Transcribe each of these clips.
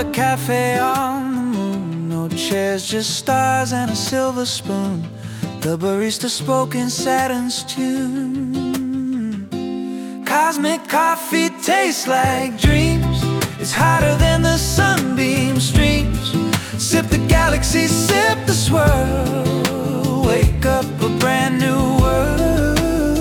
a cafe on the moon. No chairs, just stars and a silver spoon. The barista spoke in Saturn's tune. Cosmic coffee tastes like dreams. It's hotter than the sunbeam streams. Sip the galaxy, sip the swirl. Wake up a brand new world.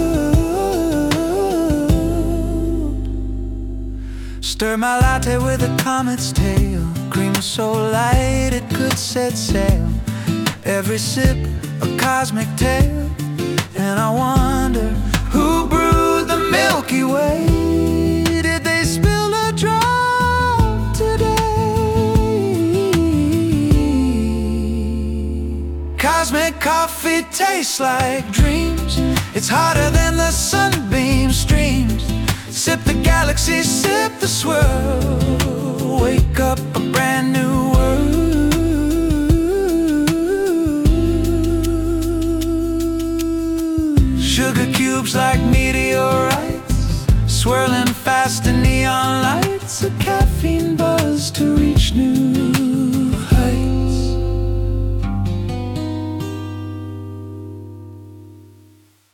Stir my latte with a comet's tail. Cream so light it could set sail. Every sip a cosmic tale. And I wonder who brewed the Milky Way. Did they spill a drop today? Cosmic coffee tastes like dreams. It's hotter than the sunbeam streams. Sip the galaxy, sip the swirl. Wake up a brand new world. Sugar cubes like meteorites, swirling fast in neon lights.